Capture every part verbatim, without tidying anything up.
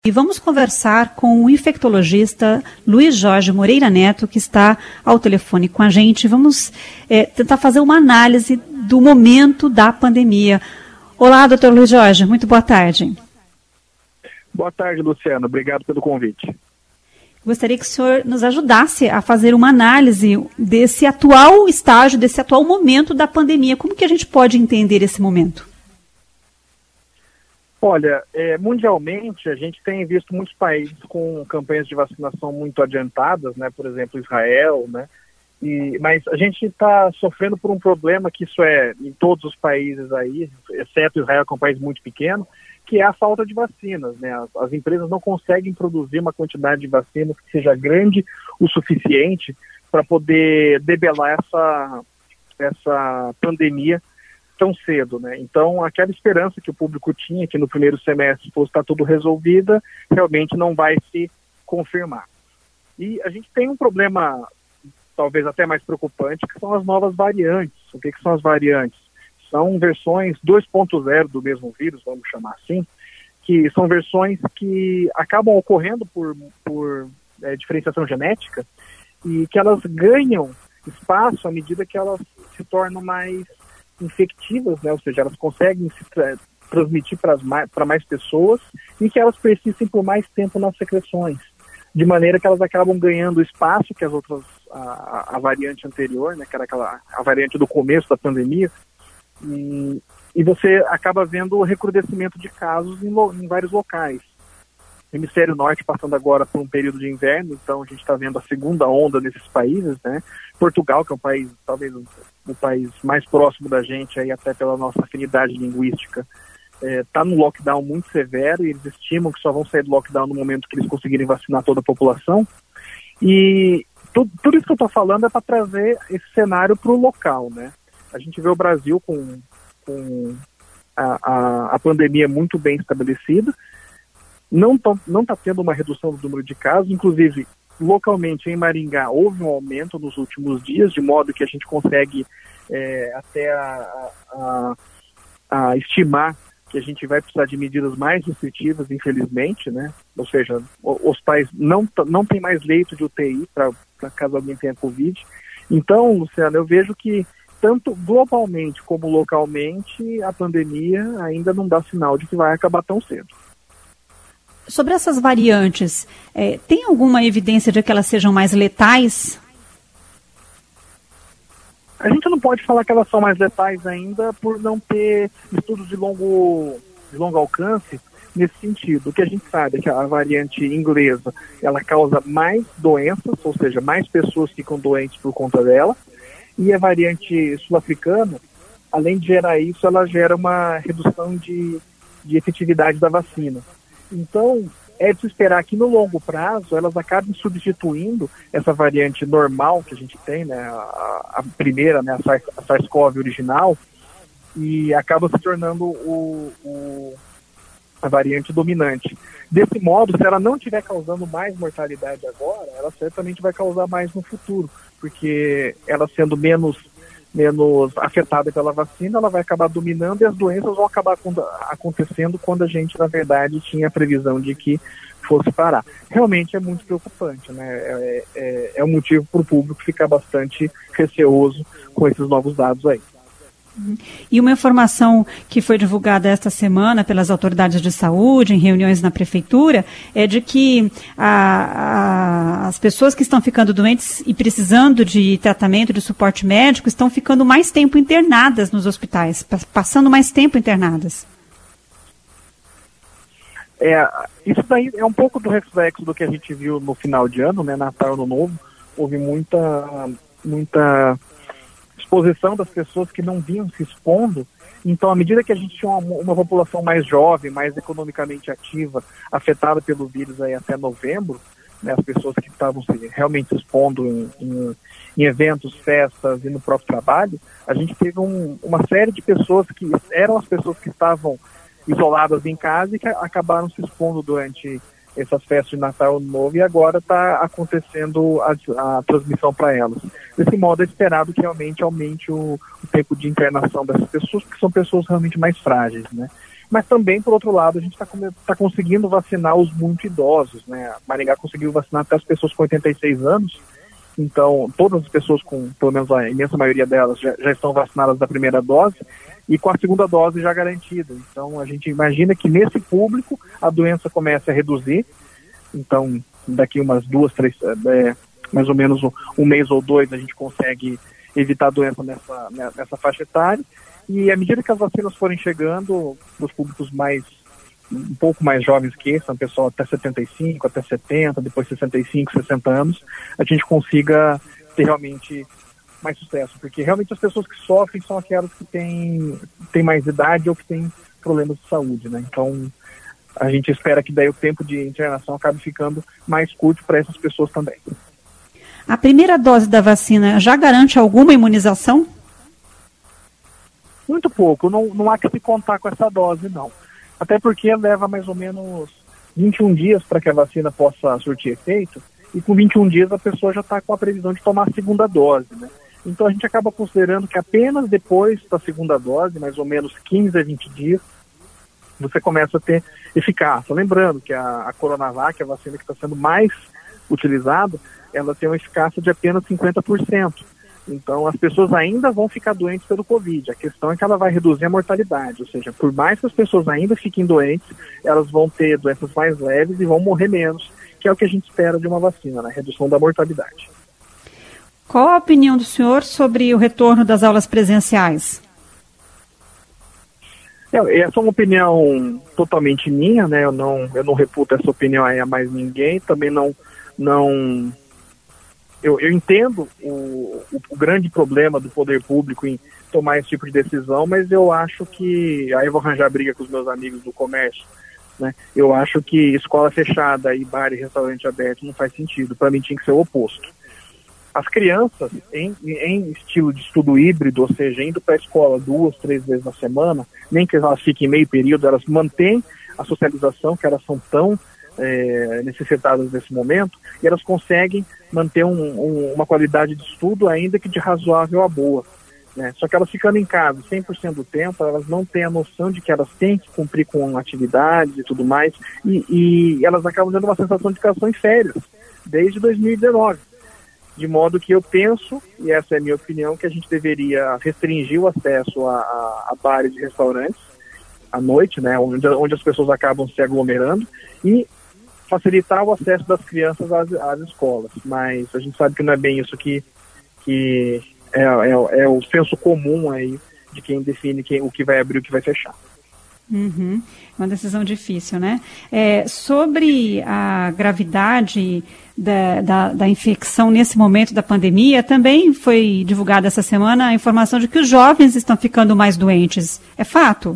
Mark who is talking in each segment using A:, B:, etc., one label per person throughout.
A: E vamos conversar com o infectologista Luiz Jorge Moreira Neto, que está ao telefone com a gente. Vamos é, tentar fazer uma análise do momento da pandemia. Olá, doutor Luiz Jorge, muito boa tarde.
B: Boa tarde, Luciano. Obrigado pelo convite.
A: Gostaria que o senhor nos ajudasse a fazer uma análise desse atual estágio, desse atual momento da pandemia. Como que a gente pode entender esse momento?
B: Olha, é, mundialmente a gente tem visto muitos países com campanhas de vacinação muito adiantadas, né? Por exemplo, Israel, né? E, mas a gente está sofrendo por um problema que isso é em todos os países aí, exceto Israel, que é um país muito pequeno, que é a falta de vacinas, né? As, as empresas não conseguem produzir uma quantidade de vacinas que seja grande o suficiente para poder debelar essa, essa pandemia tão cedo, né? Então, aquela esperança que o público tinha que no primeiro semestre fosse estar tudo resolvida, realmente não vai se confirmar. E a gente tem um problema, talvez até mais preocupante, que são as novas variantes. O que, que são as variantes? São versões dois ponto zero do mesmo vírus, vamos chamar assim, que são versões que acabam ocorrendo por, por é, diferenciação genética e que elas ganham espaço à medida que elas se tornam mais infectivas, né? Ou seja, elas conseguem se tra- transmitir para mais, mais pessoas e que elas persistem por mais tempo nas secreções, de maneira que elas acabam ganhando espaço que as outras, a, a variante anterior, né? Que era aquela, a variante do começo da pandemia, e, e você acaba vendo o recrudescimento de casos em, lo, em vários locais. O hemisfério norte passando agora por um período de inverno, então a gente está vendo a segunda onda nesses países, né? Portugal, que é um país, talvez o, o país mais próximo da gente, aí até pela nossa afinidade linguística, está é, num lockdown muito severo e eles estimam que só vão sair do lockdown no momento que eles conseguirem vacinar toda a população. E tu, tudo isso que eu estou falando é para trazer esse cenário para o local, né? A gente vê o Brasil com, com a, a, a pandemia muito bem estabelecida, não está não tá tendo uma redução do número de casos, inclusive localmente em Maringá houve um aumento nos últimos dias, de modo que a gente consegue é, até a, a, a estimar que a gente vai precisar de medidas mais restritivas, infelizmente, né? Ou seja, os hospitais não, não tem mais leito de U T I para caso alguém tenha Covid. Então, Luciano, eu vejo que tanto globalmente como localmente a pandemia ainda não dá sinal de que vai acabar tão cedo.
A: Sobre essas variantes, é, tem alguma evidência de que elas sejam mais letais?
B: A gente não pode falar que elas são mais letais ainda por não ter estudos de longo, de longo alcance nesse sentido. O que a gente sabe é que a variante inglesa, ela causa mais doenças, ou seja, mais pessoas ficam doentes por conta dela, e a variante sul-africana, além de gerar isso, ela gera uma redução de, de efetividade da vacina. Então, é de se esperar que no longo prazo elas acabem substituindo essa variante normal que a gente tem, né, a, a primeira, né, a SARS-CoV original, e acaba se tornando o, o, a variante dominante. Desse modo, se ela não estiver causando mais mortalidade agora, ela certamente vai causar mais no futuro, porque ela sendo menos menos afetada pela vacina, ela vai acabar dominando e as doenças vão acabar acontecendo quando a gente, na verdade, tinha a previsão de que fosse parar. Realmente é muito preocupante, né? É, é, é um motivo para o público ficar bastante receoso com esses novos dados aí.
A: E uma informação que foi divulgada esta semana pelas autoridades de saúde, em reuniões na prefeitura, é de que a, a, as pessoas que estão ficando doentes e precisando de tratamento, de suporte médico, estão ficando mais tempo internadas nos hospitais, passando mais tempo internadas.
B: É, isso daí é um pouco do reflexo do que a gente viu no final de ano, né, Natal, Ano Novo. Houve muita, muita exposição das pessoas que não vinham se expondo. Então, à medida que a gente tinha uma, uma população mais jovem, mais economicamente ativa, afetada pelo vírus aí até novembro, né, as pessoas que estavam se, realmente se expondo em, em, em eventos, festas e no próprio trabalho, a gente teve um, uma série de pessoas que eram as pessoas que estavam isoladas em casa e que acabaram se expondo durante essas festas de Natal e Ano Novo, e agora está acontecendo a, a transmissão para elas. Desse modo, é esperado que realmente aumente o, o tempo de internação dessas pessoas, porque são pessoas realmente mais frágeis, né? mas também, por outro lado, a gente está tá conseguindo vacinar os muito idosos, né? Maringá conseguiu vacinar até as pessoas com oitenta e seis anos, então todas as pessoas com, pelo menos a imensa maioria delas, já, já estão vacinadas da primeira dose e com a segunda dose já garantida. Então a gente imagina que nesse público a doença comece a reduzir, então daqui umas duas, três, é, mais ou menos um, um mês ou dois a gente consegue evitar a doença nessa, nessa faixa etária. E à medida que as vacinas forem chegando, os públicos mais, um pouco mais jovens que esse, são pessoal até setenta e cinco, até setenta, depois sessenta e cinco, sessenta anos, a gente consiga ter realmente mais sucesso. Porque realmente as pessoas que sofrem são aquelas que têm, têm mais idade ou que têm problemas de saúde, né? Então, a gente espera que daí o tempo de internação acabe ficando mais curto para essas pessoas também.
A: A primeira dose da vacina já garante alguma imunização?
B: Muito pouco, não, não há que se contar com essa dose, não. Até porque leva mais ou menos vinte e um dias para que a vacina possa surtir efeito, e com vinte e um dias a pessoa já está com a previsão de tomar a segunda dose, né? Então a gente acaba considerando que apenas depois da segunda dose, mais ou menos quinze a vinte dias, você começa a ter eficácia. Lembrando que a, a Coronavac, a vacina que está sendo mais utilizada, ela tem uma eficácia de apenas cinquenta por cento. Então, as pessoas ainda vão ficar doentes pelo Covid. A questão é que ela vai reduzir a mortalidade. Ou seja, por mais que as pessoas ainda fiquem doentes, elas vão ter doenças mais leves e vão morrer menos, que é o que a gente espera de uma vacina, né? Redução da mortalidade.
A: Qual a opinião do senhor sobre o retorno das aulas presenciais?
B: É, essa é uma opinião totalmente minha, né? Eu não, eu não reputo essa opinião aí a mais ninguém. Também não... não Eu, eu entendo o, o, o grande problema do poder público em tomar esse tipo de decisão, mas eu acho que, aí eu vou arranjar briga com os meus amigos do comércio, né? Eu acho que escola fechada e bar e restaurante aberto não faz sentido. Para mim tinha que ser o oposto. As crianças, em, em estilo de estudo híbrido, ou seja, indo para a escola duas, três vezes na semana, nem que elas fiquem meio período, elas mantêm a socialização que elas são tão É, necessitadas nesse momento, e elas conseguem manter um, um, uma qualidade de estudo ainda que de razoável a boa, né? Só que elas ficando em casa cem por cento do tempo, elas não têm a noção de que elas têm que cumprir com atividades e tudo mais, e, e elas acabam dando uma sensação de que elas estão em férias desde dois mil e dezenove, de modo que eu penso, e essa é a minha opinião, que a gente deveria restringir o acesso a, a, a bares e restaurantes à noite, né, onde, onde as pessoas acabam se aglomerando, e facilitar o acesso das crianças às, às escolas, mas a gente sabe que não é bem isso que, que é, é, é o senso comum aí de quem define quem, o que vai abrir e o que vai fechar.
A: Uhum. Uma decisão difícil, né? É, sobre a gravidade da, da, da infecção nesse momento da pandemia, também foi divulgada essa semana a informação de que os jovens estão ficando mais doentes. É fato?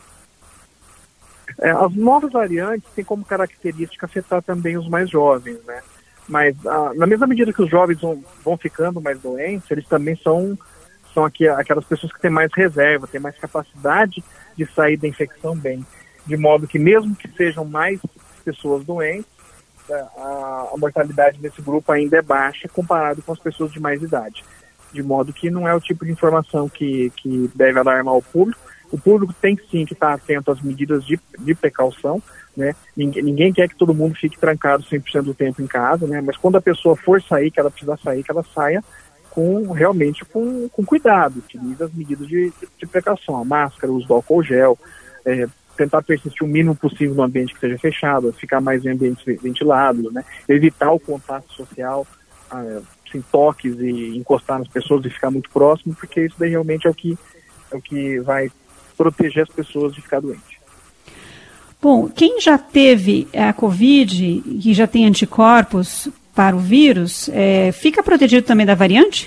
B: É, as novas variantes têm como característica afetar também os mais jovens, né? Mas ah, na mesma medida que os jovens vão, vão ficando mais doentes, eles também são, são aqui, aquelas pessoas que têm mais reserva, têm mais capacidade de sair da infecção bem. De modo que mesmo que sejam mais pessoas doentes, a, a mortalidade desse grupo ainda é baixa comparado com as pessoas de mais idade. De modo que não é o tipo de informação que, que deve alarmar o público. O público tem sim que estar atento às medidas de, de precaução, né? Ninguém, ninguém quer que todo mundo fique trancado cem por cento do tempo em casa, né? Mas quando a pessoa for sair, que ela precisa sair, que ela saia com, realmente com, com cuidado, utilize as medidas de, de precaução, a máscara, o uso do álcool gel, é, tentar persistir o mínimo possível no ambiente que seja fechado, ficar mais em ambientes ventilados, né? Evitar o contato social, ah, assim, toques e encostar nas pessoas e ficar muito próximo, porque isso daí realmente é o que, é o que vai proteger as pessoas de ficar doente.
A: Bom, quem já teve a Covid e já tem anticorpos para o vírus, é, fica protegido também da variante?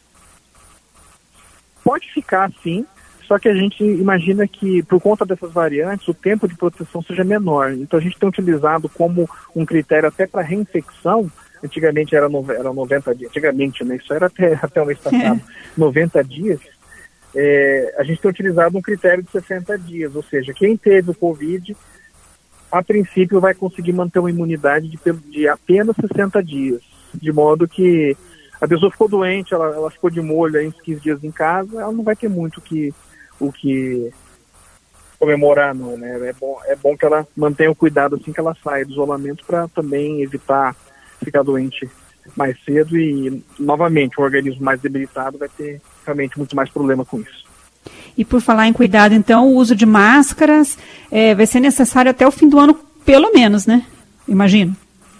B: Pode ficar, sim, só que a gente imagina que, por conta dessas variantes, o tempo de proteção seja menor. Então a gente tem utilizado como um critério até para reinfecção. Antigamente era, no, era noventa dias, antigamente, né? Isso era até, até o mês passado, noventa dias. É, a gente tem utilizado um critério de sessenta dias, ou seja, quem teve o Covid, a princípio vai conseguir manter uma imunidade de, de apenas sessenta dias, de modo que a pessoa ficou doente, ela, ela ficou de molho aí uns quinze dias em casa, ela não vai ter muito que, o, que, comemorar, não, né? É bom, é bom que ela mantenha o cuidado assim que ela sai do isolamento para também evitar ficar doente mais cedo e, novamente, o organismo mais debilitado vai ter realmente muito mais problema com isso.
A: E por falar em cuidado, então, o uso de máscaras é, vai ser necessário até o fim do ano, pelo menos, né? Imagino.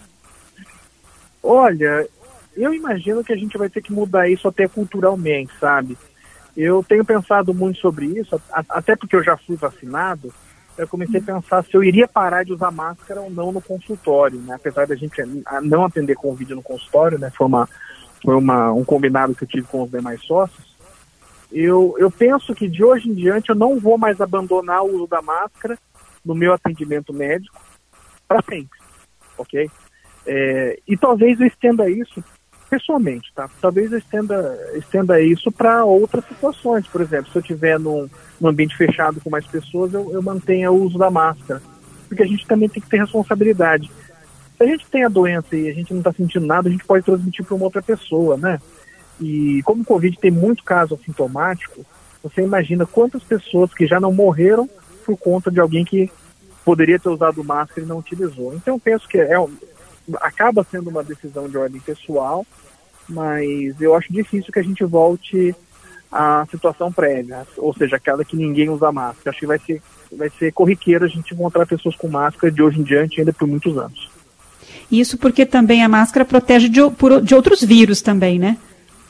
B: Olha, eu imagino que a gente vai ter que mudar isso até culturalmente, sabe? Eu tenho pensado muito sobre isso, até porque eu já fui vacinado, eu comecei a pensar se eu iria parar de usar máscara ou não no consultório, né? Apesar da gente não atender com vídeo no consultório, né? Foi, uma, foi uma, um combinado que eu tive com os demais sócios. Eu, eu penso que de hoje em diante eu não vou mais abandonar o uso da máscara no meu atendimento médico para sempre, ok? É, e talvez eu estenda isso pessoalmente, tá? Talvez eu estenda, estenda isso para outras situações. Por exemplo, se eu estiver num, num ambiente fechado com mais pessoas, eu, eu mantenha o uso da máscara. Porque a gente também tem que ter responsabilidade. Se a gente tem a doença e a gente não está sentindo nada, a gente pode transmitir para uma outra pessoa, né? E como o Covid tem muito caso assintomático, você imagina quantas pessoas que já não morreram por conta de alguém que poderia ter usado máscara e não utilizou. Então eu penso que é, acaba sendo uma decisão de ordem pessoal, mas eu acho difícil que a gente volte à situação prévia, ou seja, aquela que ninguém usa máscara. Acho que vai ser, vai ser corriqueiro a gente encontrar pessoas com máscara de hoje em diante ainda por muitos anos.
A: Isso porque também a máscara protege de, por, de outros vírus também, né?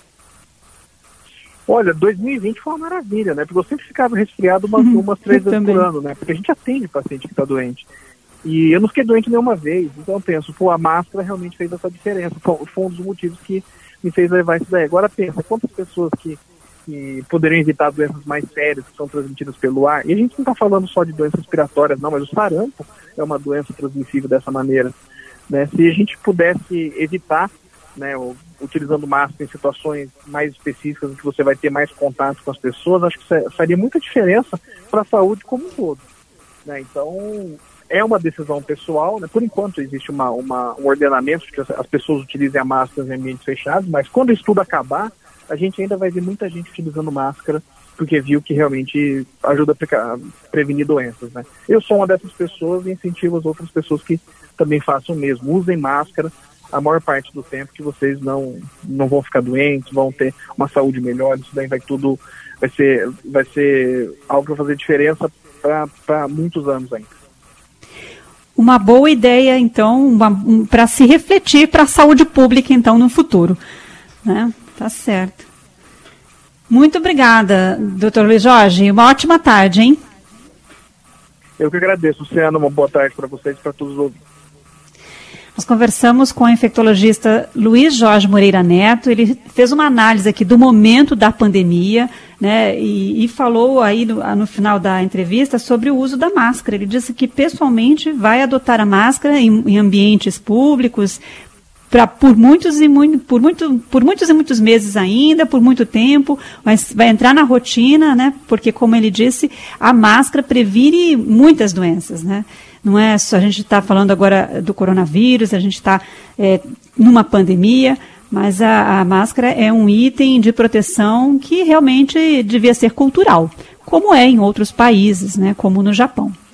B: Olha, dois mil e vinte foi uma maravilha, né? Porque eu sempre ficava resfriado umas, umas três vezes por ano, né? Porque a gente atende paciente que está doente. E eu não fiquei doente nenhuma vez. Então eu penso, pô, a máscara realmente fez essa diferença. Foi um dos motivos que me fez levar isso daí. Agora pensa, quantas pessoas que, que poderiam evitar doenças mais sérias que são transmitidas pelo ar. E a gente não está falando só de doenças respiratórias, não, mas o sarampo é uma doença transmissível dessa maneira, né? Se a gente pudesse evitar, né, utilizando máscara em situações mais específicas, em que você vai ter mais contato com as pessoas, acho que faria muita diferença para a saúde como um todo, né? Então, é uma decisão pessoal, né? Por enquanto existe uma, uma, um ordenamento de que as pessoas utilizem a máscara em ambientes fechados, mas quando o estudo acabar, a gente ainda vai ver muita gente utilizando máscara, porque viu que realmente ajuda a pre- prevenir doenças, né? Eu sou uma dessas pessoas e incentivo as outras pessoas que também façam o mesmo. Usem máscara a maior parte do tempo, que vocês não, não vão ficar doentes, vão ter uma saúde melhor. Isso daí vai tudo, vai ser, vai ser algo que vai fazer diferença para muitos anos ainda.
A: Uma boa ideia, então, um, para se refletir para a saúde pública, então, no futuro, né? Tá certo. Muito obrigada, doutor Luiz Jorge. Uma ótima tarde, hein?
B: Eu que agradeço, Luciano. Uma boa tarde para vocês e para todos os ouvintes.
A: Nós conversamos com o infectologista Luiz Jorge Moreira Neto. Ele fez uma análise aqui do momento da pandemia, né, e, e falou aí no, no final da entrevista sobre o uso da máscara. Ele disse que pessoalmente vai adotar a máscara em, em ambientes públicos pra, por, muitos e muito, por, muito, por muitos e muitos meses ainda, por muito tempo, mas vai entrar na rotina, né, porque, como ele disse, a máscara previne muitas doenças, né? Não é só, a gente está falando agora do coronavírus, a gente está é, numa pandemia, mas a, a máscara é um item de proteção que realmente devia ser cultural, como é em outros países, né, como no Japão.